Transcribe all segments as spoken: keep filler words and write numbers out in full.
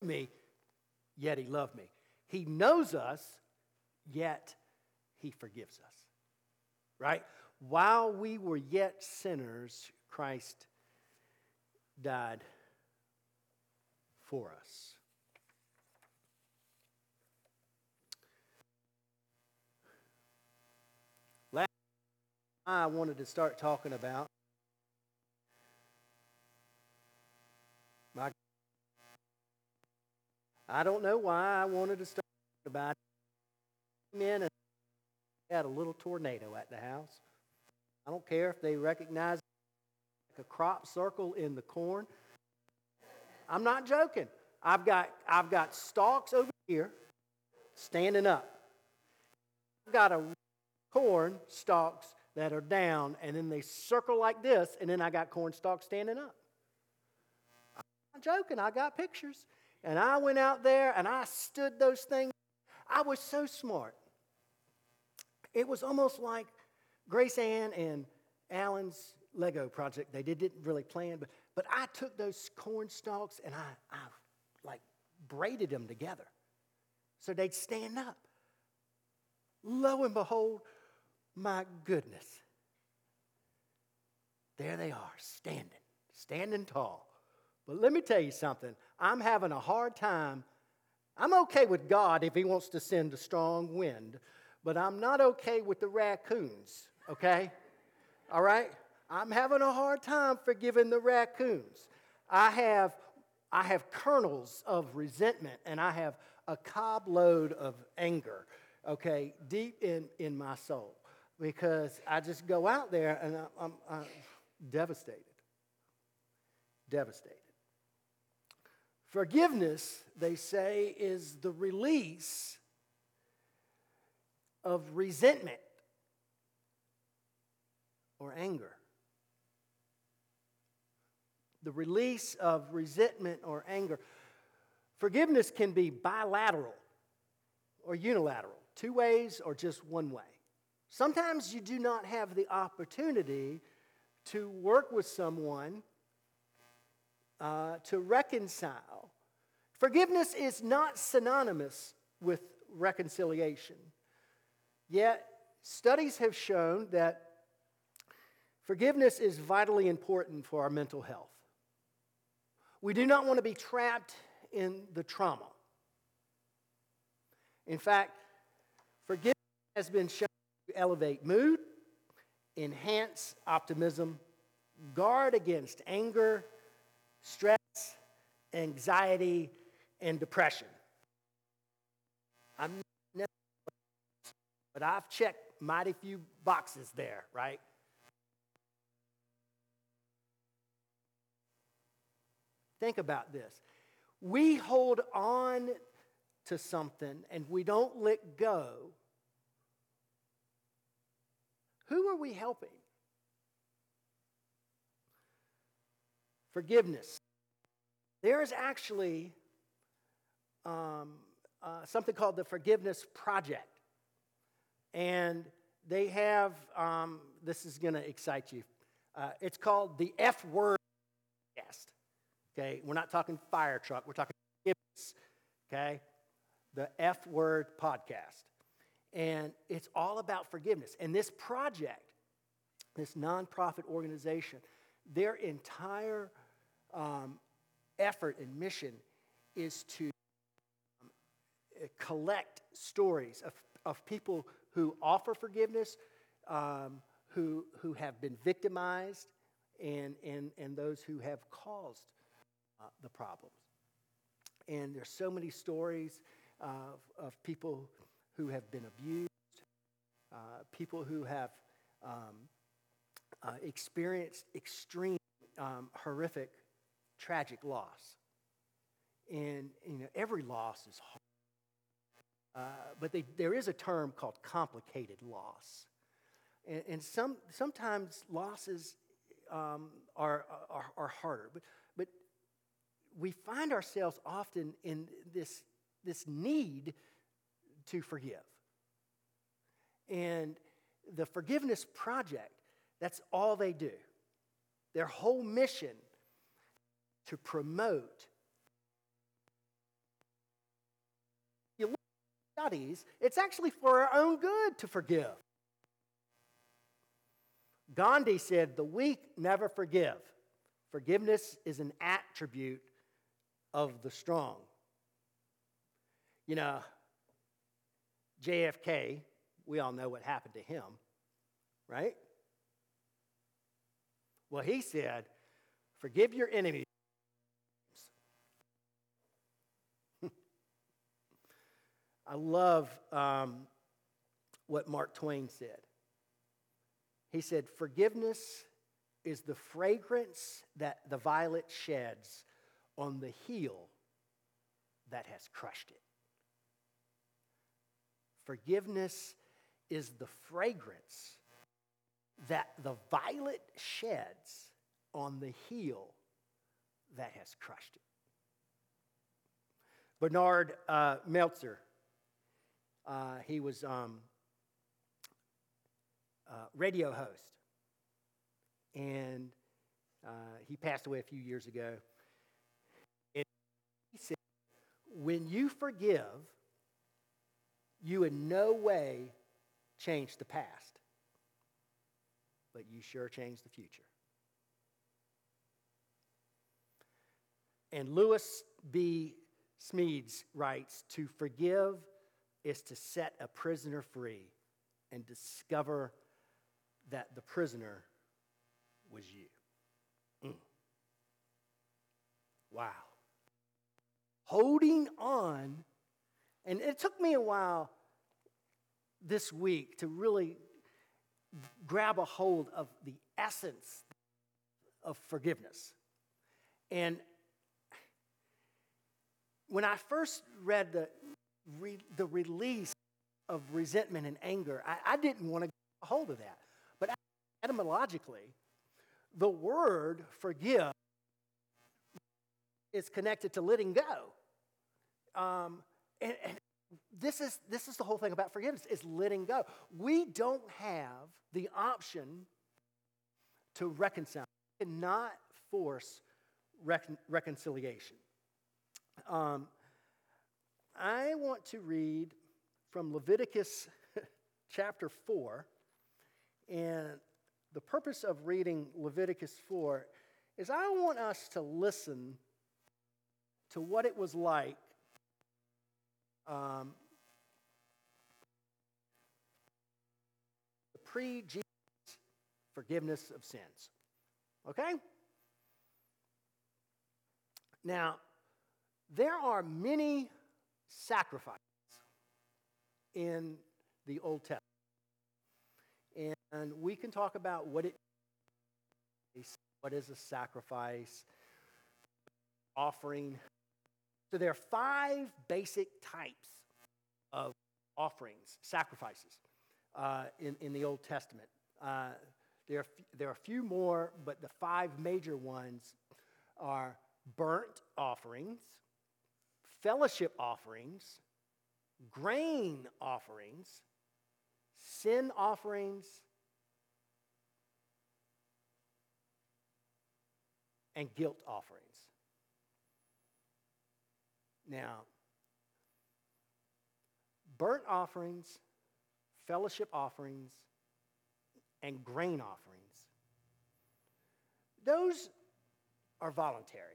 me, yet he loved me. He knows us, yet he forgives us. Right? While we were yet sinners, Christ died for us. Last I wanted to start talking about my I don't know why I wanted to start about it. Came in and had a little tornado at the house. I don't care if they recognize it like a crop circle in the corn. I'm not joking. I've got I've got stalks over here standing up. I've got a corn stalks that are down, and then they circle like this, and then I got corn stalks standing up. I'm not joking. I got pictures. And I went out there, and I stood those things. I was so smart. It was almost like Grace Ann and Alan's Lego project. They didn't really plan, but, but I took those corn stalks, and I, I like braided them together so they'd stand up. Lo and behold, my goodness. There they are, standing, standing tall. But let me tell you something. I'm having a hard time. I'm okay with God if he wants to send a strong wind, but I'm not okay with the raccoons, okay? All right? I'm having a hard time forgiving the raccoons. I have, I have kernels of resentment, and I have a cob load of anger, okay, deep in, in my soul, because I just go out there and I, I'm, I'm devastated. Devastated. Forgiveness, they say, is the release of resentment or anger. The release of resentment or anger. Forgiveness can be bilateral or unilateral, two ways or just one way. Sometimes you do not have the opportunity to work with someone uh, to reconcile. Forgiveness is not synonymous with reconciliation. Yet, studies have shown that forgiveness is vitally important for our mental health. We do not want to be trapped in the trauma. In fact, forgiveness has been shown to elevate mood, enhance optimism, guard against anger, stress, anxiety, and depression. I'm not, but I've checked mighty few boxes there, right? Think about this. We hold on to something and we don't let go. Who are we helping? Forgiveness. There is actually um, uh, something called the Forgiveness Project. And they have, um, this is going to excite you. Uh, it's called the F Word Podcast. Okay, we're not talking fire truck, we're talking forgiveness. Okay, the F Word Podcast. And it's all about forgiveness. And this project, this nonprofit organization, their entire um, effort and mission is to um, collect stories of, of people who offer forgiveness, um, who, who have been victimized, and, and, and those who have caused uh, the problems. And there's so many stories of, of people who have been abused, uh, people who have um, uh, experienced extreme, um, horrific, tragic loss. And you know, every loss is hard. Uh, but they, there is a term called complicated loss. And, and some sometimes losses um, are, are, are harder. But, but we find ourselves often in this, this need to forgive. And the Forgiveness Project, that's all they do. Their whole mission to promote studies, it's actually for our own good to forgive. Gandhi said, the weak never forgive. Forgiveness is an attribute of the strong. You know, J F K, we all know what happened to him, right? Well, he said, forgive your enemies. I love um, what Mark Twain said. He said, forgiveness is the fragrance that the violet sheds on the heel that has crushed it. Forgiveness is the fragrance that the violet sheds on the heel that has crushed it. Bernard uh, Meltzer, uh, he was um, a radio host, and uh, he passed away a few years ago. And he said, when you forgive, you in no way change the past, but you sure change the future. And Lewis B. Smedes writes, to forgive is to set a prisoner free and discover that the prisoner was you. Mm. Wow. Holding on, and it took me a while this week to really grab a hold of the essence of forgiveness. And when I first read the, re, the release of resentment and anger, I, I didn't want to get a hold of that. But etymologically, the word forgive is connected to letting go. Um, and, and this is, this is the whole thing about forgiveness, is letting go. We don't have the option to reconcile. We cannot force recon, reconciliation. Um, I want to read from Leviticus chapter four, and the purpose of reading Leviticus four is I want us to listen to what it was like um, the pre-Jesus forgiveness of sins. Okay? Now, there are many sacrifices in the Old Testament. And we can talk about what it is, what is a sacrifice, offering. So there are five basic types of offerings, sacrifices, uh, in, in the Old Testament. Uh, there, are, there are a few more, but the five major ones are burnt offerings, fellowship offerings, grain offerings, sin offerings, and guilt offerings. Now, burnt offerings, fellowship offerings, and grain offerings, those are voluntary.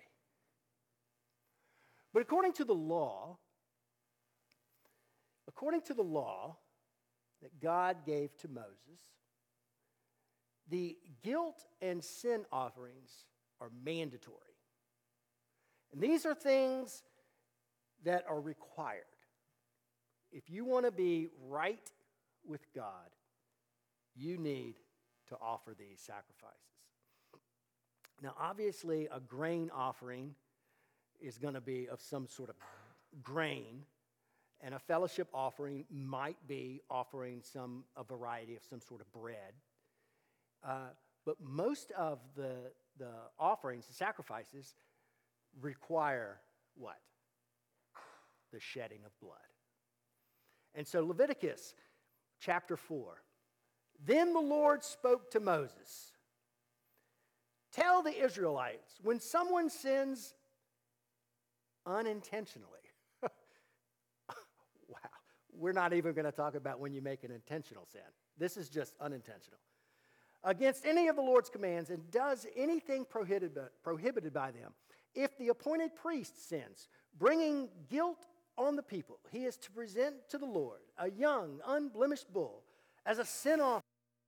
But according to the law, according to the law that God gave to Moses, the guilt and sin offerings are mandatory. And these are things that are required. If you want to be right with God, you need to offer these sacrifices. Now, obviously, a grain offering is going to be of some sort of grain, and a fellowship offering might be offering some a variety of some sort of bread. Uh, but most of the, the offerings, the sacrifices, require what? The shedding of blood. And so Leviticus chapter four. Then the Lord spoke to Moses, tell the Israelites, when someone sins unintentionally, wow, we're not even going to talk about when you make an intentional sin. This is just unintentional. Against any of the Lord's commands and does anything prohibited, prohibited by them. If the appointed priest sins, bringing guilt on the people, he is to present to the Lord a young, unblemished bull as a sin offering.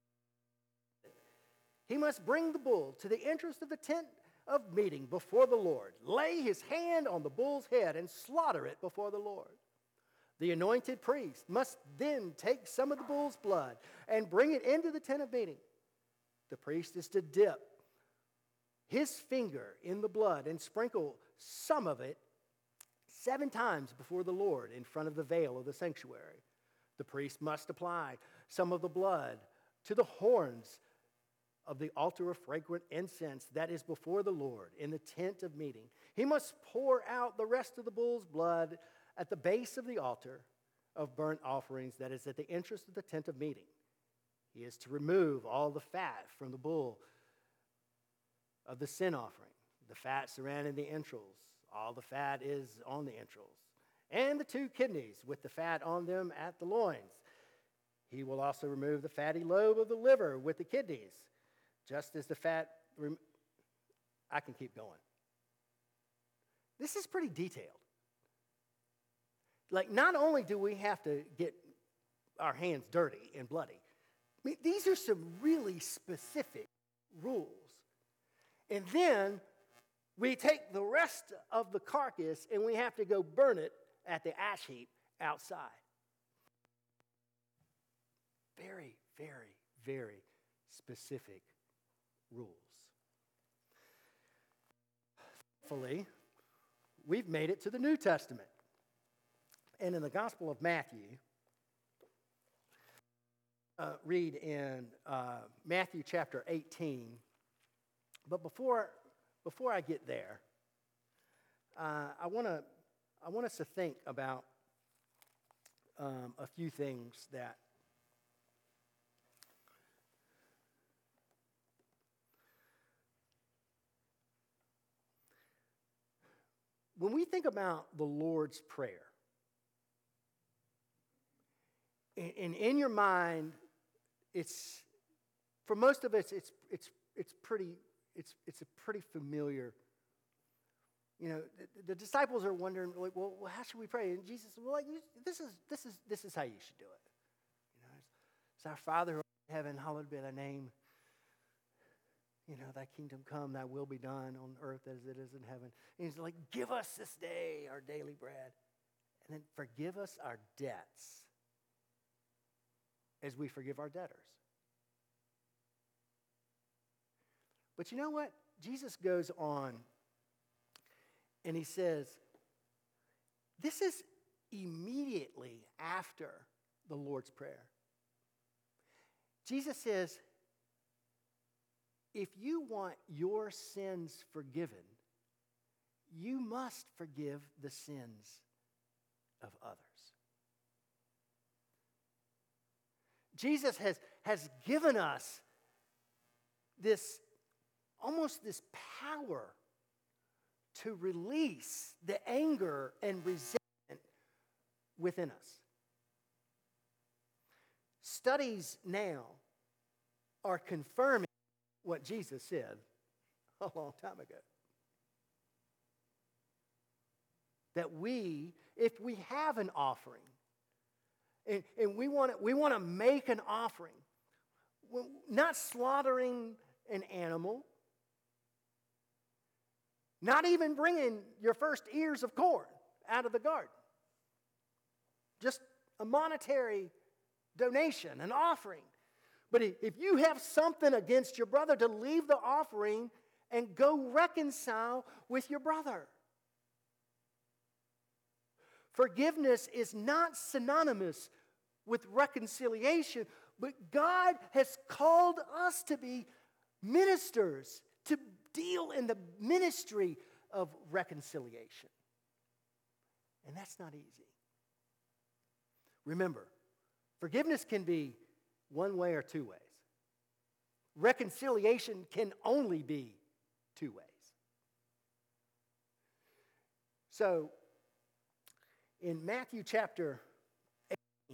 He must bring the bull to the entrance of the tent of meeting before the Lord, lay his hand on the bull's head and slaughter it before the Lord. The anointed priest must then take some of the bull's blood and bring it into the tent of meeting. The priest is to dip his finger in the blood and sprinkle some of it seven times before the Lord in front of the veil of the sanctuary. The priest must apply some of the blood to the horns of the altar of fragrant incense that is before the Lord in the tent of meeting. He must pour out the rest of the bull's blood at the base of the altar of burnt offerings that is at the entrance of the tent of meeting. He is to remove all the fat from the bull of the sin offering, the fat surrounding the entrails. All the fat is on the entrails, and the two kidneys with the fat on them at the loins. He will also remove the fatty lobe of the liver with the kidneys, just as the fat, rem- I can keep going. This is pretty detailed. Like, not only do we have to get our hands dirty and bloody, I mean, these are some really specific rules. And then we take the rest of the carcass and we have to go burn it at the ash heap outside. Very, very, very specific rules. Thankfully, we've made it to the New Testament. And in the Gospel of Matthew, uh, read in uh, Matthew chapter eighteen. But before, before I get there, uh, I want to I want us to think about um, a few things that when we think about the Lord's Prayer, and, and in your mind, it's for most of us, it's it's it's pretty it's it's a pretty familiar. You know, the, the disciples are wondering, like, well, how should we pray? And Jesus said, well, like, this is this is this is how you should do it. You know, it's, it's our Father who art in heaven, hallowed be thy name. You know, thy kingdom come, thy will be done on earth as it is in heaven. And he's like, give us this day our daily bread. And then forgive us our debts as we forgive our debtors. But you know what? Jesus goes on and he says, this is immediately after the Lord's Prayer. Jesus says, if you want your sins forgiven, you must forgive the sins of others. Jesus has, has given us this, almost this power to release the anger and resentment within us. Studies now are confirming what Jesus said a long time ago. That we, if we have an offering, and, and we want to we want to make an offering, not slaughtering an animal, not even bringing your first ears of corn out of the garden, just a monetary donation, an offering. But if you have something against your brother, to leave the offering and go reconcile with your brother. Forgiveness is not synonymous with reconciliation, but God has called us to be ministers, to deal in the ministry of reconciliation. And that's not easy. Remember, forgiveness can be one way or two ways. Reconciliation can only be two ways. So, in Matthew chapter eight,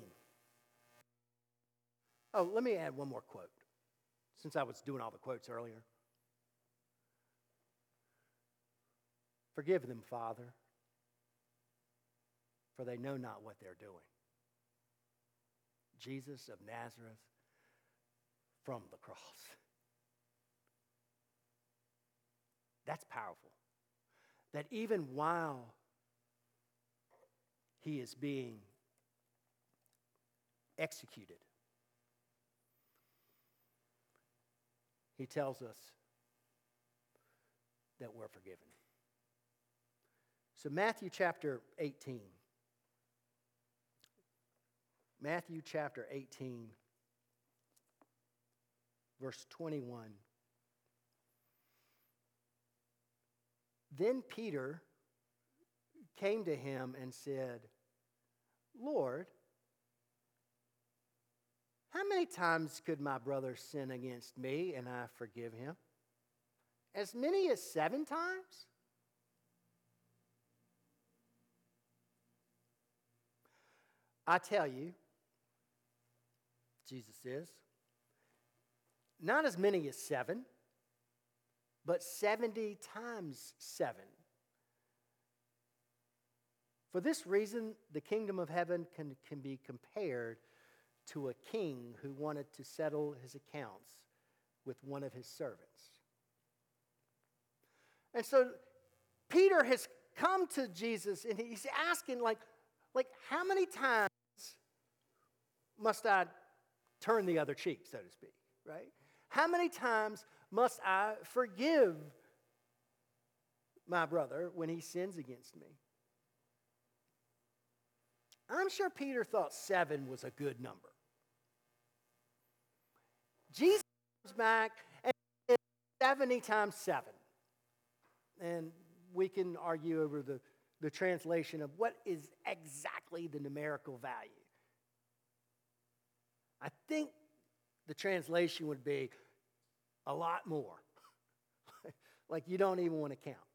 Oh, let me add one more quote, since I was doing all the quotes earlier. Forgive them, Father, for they know not what they're doing. Jesus of Nazareth from the cross. That's powerful. That even while he is being executed, he tells us that we're forgiven. So Matthew chapter eighteen. Matthew chapter eighteen, verse twenty-one. Then Peter came to him and said, Lord, how many times could my brother sin against me and I forgive him? As many as seven times? I tell you, Jesus says, not as many as seven, but seventy times seven. For this reason, the kingdom of heaven can, can be compared to a king who wanted to settle his accounts with one of his servants. And so Peter has come to Jesus and he's asking, like, like how many times must I turn the other cheek, so to speak, right? How many times must I forgive my brother when he sins against me? I'm sure Peter thought seven was a good number. Jesus comes back and says seventy times seven. And we can argue over the, the translation of what is exactly the numerical value. I think the translation would be a lot more. Like you don't even want to count.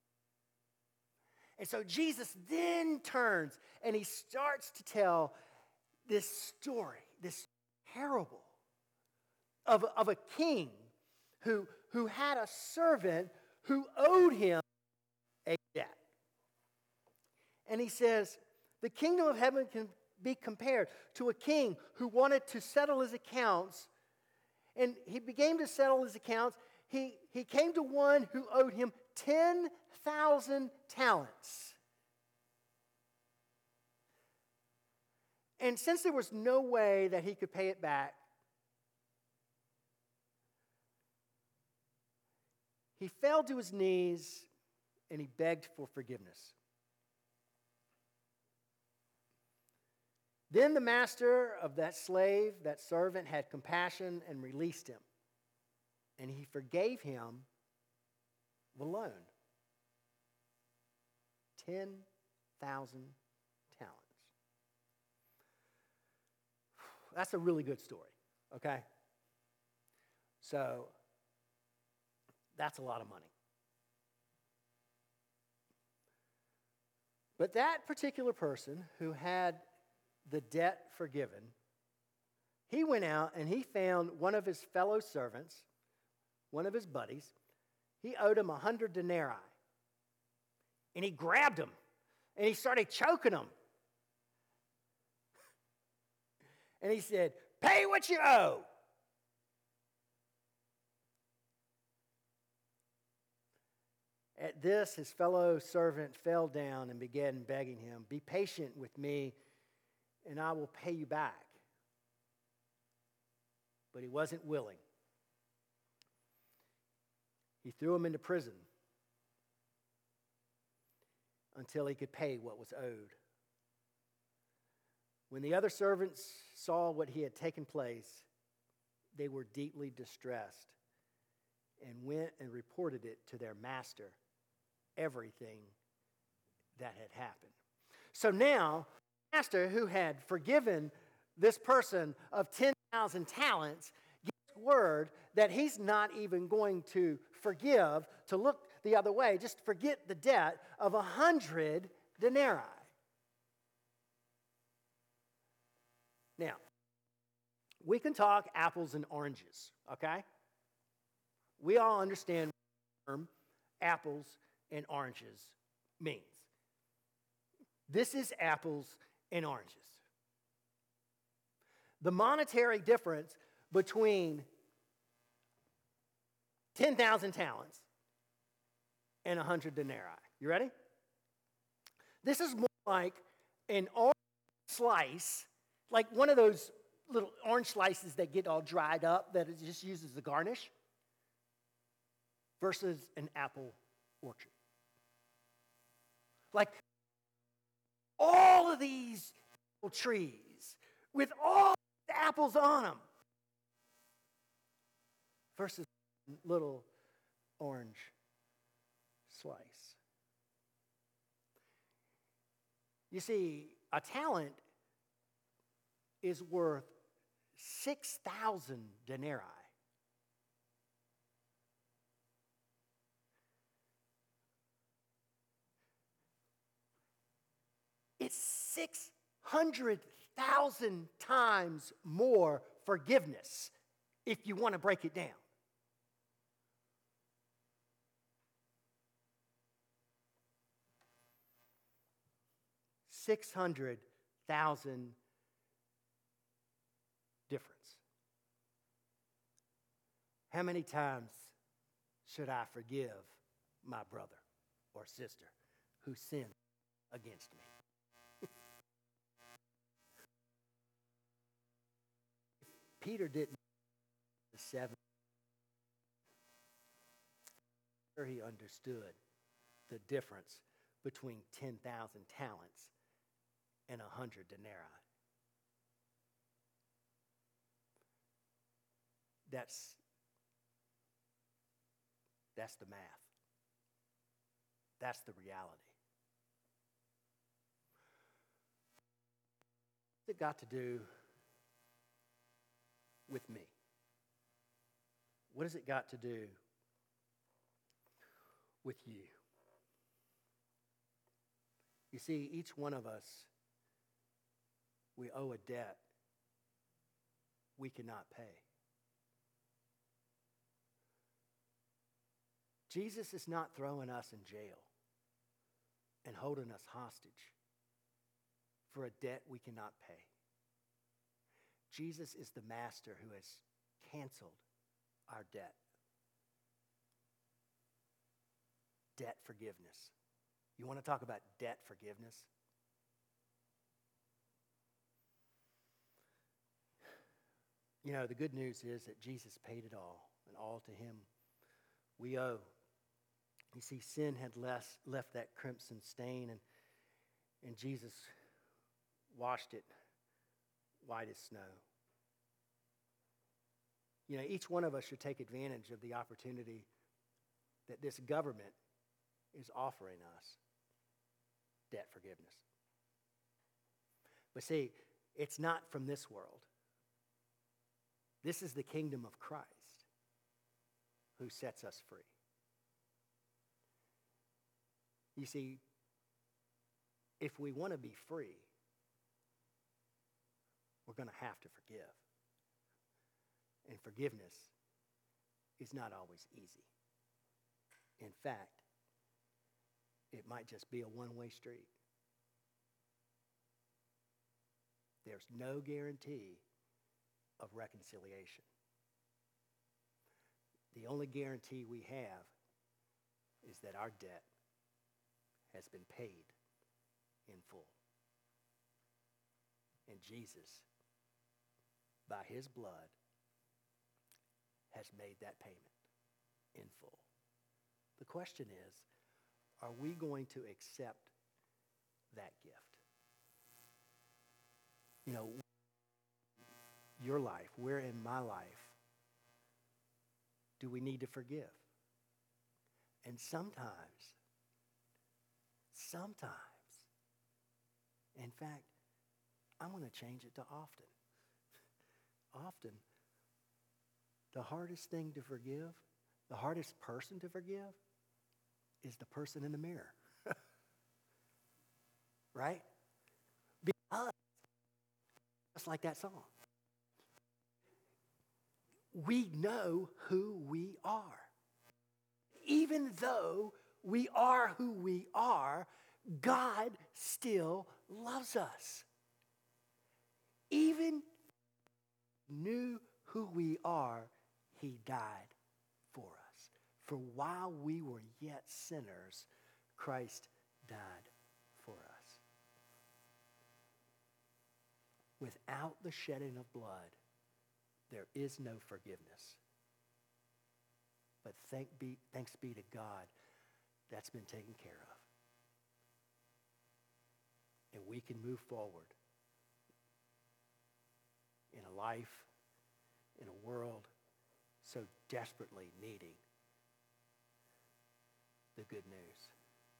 And so Jesus then turns and he starts to tell this story, this parable of, of a king who, who had a servant who owed him a debt. And he says, the kingdom of heaven can be compared to a king who wanted to settle his accounts. And he began to settle his accounts. He, he came to one who owed him ten thousand talents. And since there was no way that he could pay it back, he fell to his knees and he begged for forgiveness. Then the master of that slave, that servant, had compassion and released him. And he forgave him the loan. ten thousand talents. That's a really good story, okay? So, that's a lot of money. But that particular person who had the debt forgiven, he went out and he found one of his fellow servants, one of his buddies. He owed him a hundred denarii. And he grabbed him and he started choking him. And he said, "Pay what you owe." At this, his fellow servant fell down and began begging him, "Be patient with me, and I will pay you back." But he wasn't willing. He threw him into prison until he could pay what was owed. When the other servants saw what he had taken place, they were deeply distressed and went and reported it to their master, everything that had happened. So now, the master who had forgiven this person of ten thousand talents gives word that he's not even going to forgive, to look the other way, just forget the debt of a hundred denarii. Now, we can talk apples and oranges, okay? We all understand what the term apples and oranges means. This is apples and oranges. The monetary difference between ten thousand talents and one hundred denarii. You ready? This is more like an orange slice, like one of those little orange slices that get all dried up that it just uses as a garnish, versus an apple orchard. Like all of these apple trees with all the apples on them versus a little orange slice. You see, a talent is worth six thousand denarii. It's six hundred thousand times more forgiveness if you want to break it down. six hundred thousand difference. How many times should I forgive my brother or sister who sinned against me? Peter didn't the seven. He understood the difference between ten thousand talents and one hundred denarii. That's, that's the math. That's the reality. What's it got to do with me? What has it got to do with you? You see, each one of us, we owe a debt we cannot pay. Jesus is not throwing us in jail and holding us hostage for a debt we cannot pay. Jesus is the master who has canceled our debt. Debt forgiveness. You want to talk about debt forgiveness? You know, the good news is that Jesus paid it all, and all to him we owe. You see, sin had less, left that crimson stain, and, and Jesus washed it white as snow. You know, each one of us should take advantage of the opportunity that this government is offering us, debt forgiveness. But see, it's not from this world. This is the kingdom of Christ who sets us free. You see, if we want to be free, we're going to have to forgive. And forgiveness is not always easy. In fact, it might just be a one-way street. There's no guarantee of reconciliation. The only guarantee we have is that our debt has been paid in full. And Jesus, by his blood, has made that payment in full. The question is, are we going to accept that gift? You know, your life, where in my life do we need to forgive? And sometimes, sometimes, in fact, I'm going to change it to often. Often, the hardest thing to forgive, the hardest person to forgive, is the person in the mirror. Right? Because, just like that song. we know who we are. Even though we are who we are, God still loves us. Even knew who we are, he died for us. For while we were yet sinners, Christ died for us. Without the shedding of blood, there is no forgiveness. But thank be, thanks be to God, that's been taken care of. And we can move forward in a life, in a world so desperately needing the good news.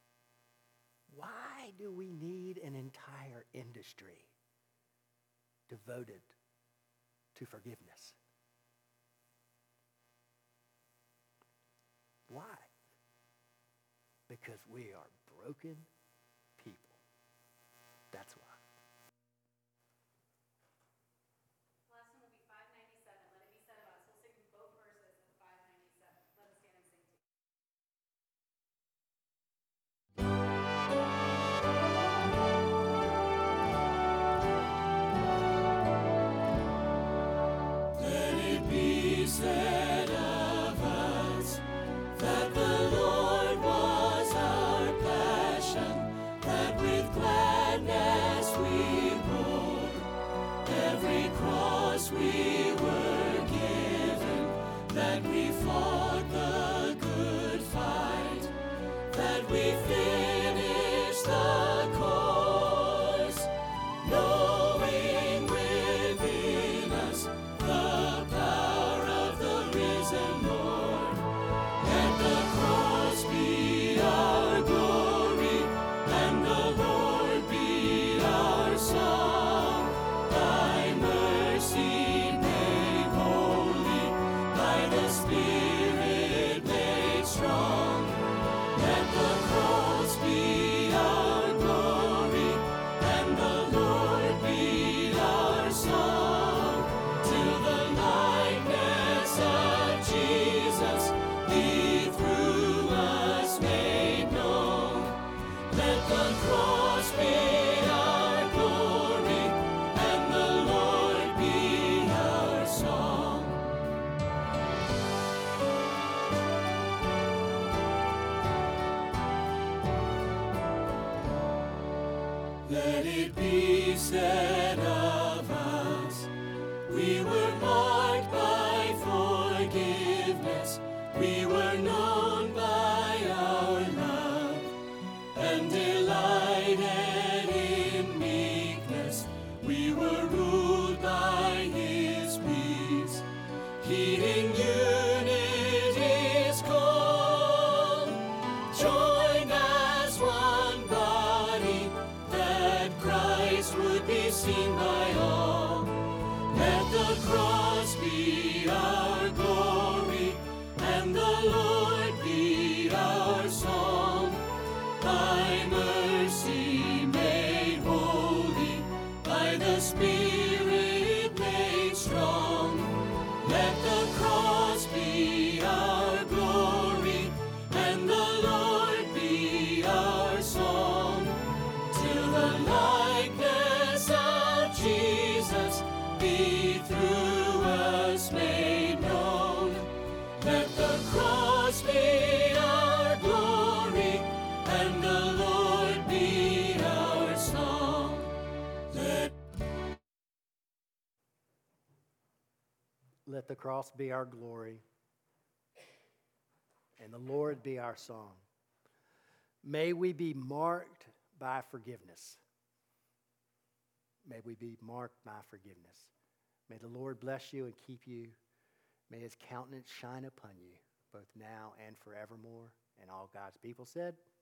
Why do we need an entire industry devoted to forgiveness? Why? Because we are broken people. That's why. Last one will be five ninety-seven. Let it be said of us. We'll sing both verses of five ninety-seven. Let us stand and sing together. Let it be said of us that the Lord was our passion, that with gladness we bore every cross we were given, that we fought the good fight, that we finished the course, knowing within us the power of the risen Lord. Let the cross be our glory, and the Lord be our song. Thy mercy made holy, by the Spirit made strong. Let the cross be our glory, and the Lord be our song. Till the likeness of Jesus be through us made known. Let the cross be our glory, and the Lord be our song. Let it be said of us, we were marked by forgiveness, we were known by our love, and delighted in meekness, we were ruled by his peace, heeding unity's call, joined as one body, that Christ would be seen by all. Let the cross be our glory, and the Lord be our song. By mercy made holy, by the Spirit made strong. Let the cross be our glory, and the Lord be our song. Till the likeness of Jesus be through us made known. Let the cross be our glory, and the Lord be our song. Let Let the cross be our glory, and the Lord be our song. May we be marked by forgiveness. May we be marked by forgiveness. May the Lord bless you and keep you. May his countenance shine upon you, both now and forevermore. And all God's people said,